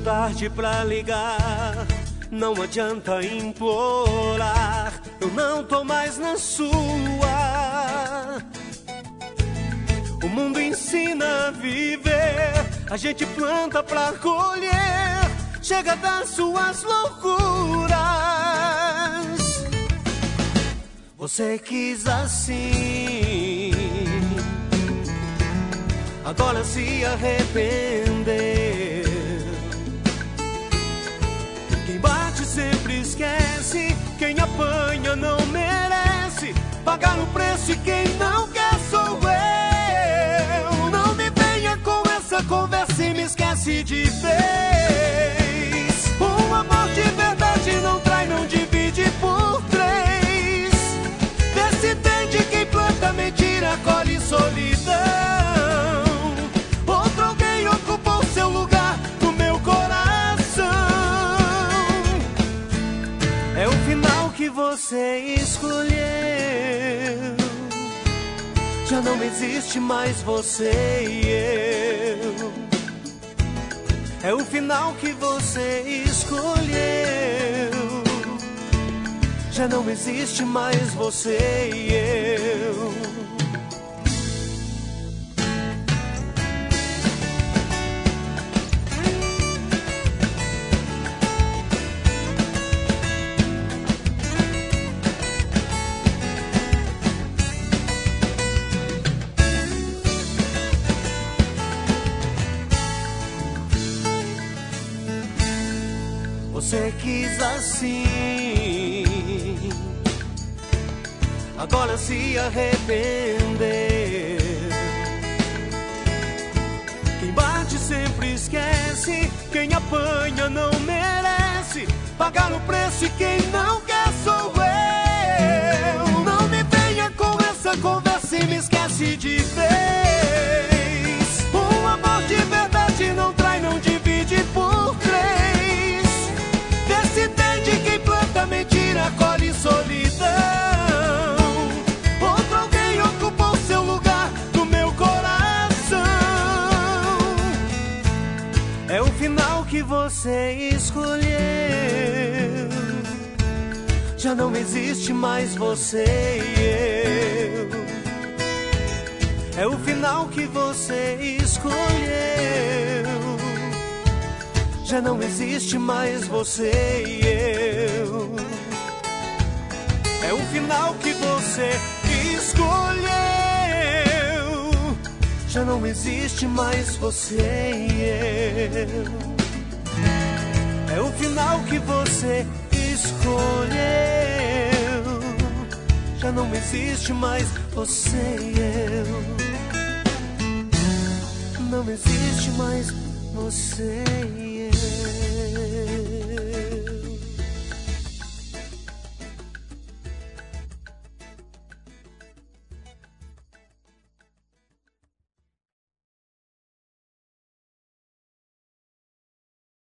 tarde pra ligar, não adianta implorar, eu não tô mais na sua. O mundo ensina a viver, a gente planta pra colher, chega das suas loucuras. Você quis assim, agora se arrepender. Quem bate sempre esquece, quem apanha não merece pagar o preço, e quem não quer sou eu. Não me venha com essa conversa e me esquece de vez. Um amor de verdade não trai, não divide por três. Vê se entende, quem planta mentira colhe solidão. Outro alguém ocupou seu lugar no meu coração. É o final que você escolheu, já não existe mais você e eu. É o final que você escolheu, já não existe mais você e eu. Você quis assim, agora se arrepender. Quem bate sempre esquece, quem apanha não merece pagar o preço, e quem não quer sou eu. Não me venha com essa conversa e me esquece de vez. Um amor de verdade não trai, não divide por três. Quem planta mentira colhe solidão. Outro alguém ocupou seu lugar no meu coração. É o final que você escolheu, já não existe mais você e eu. É o final que você escolheu, já não existe mais você e eu. É o final que você escolheu, já não existe mais você e eu. É o final que você escolheu, já não existe mais você e eu. Não existe mais você e eu.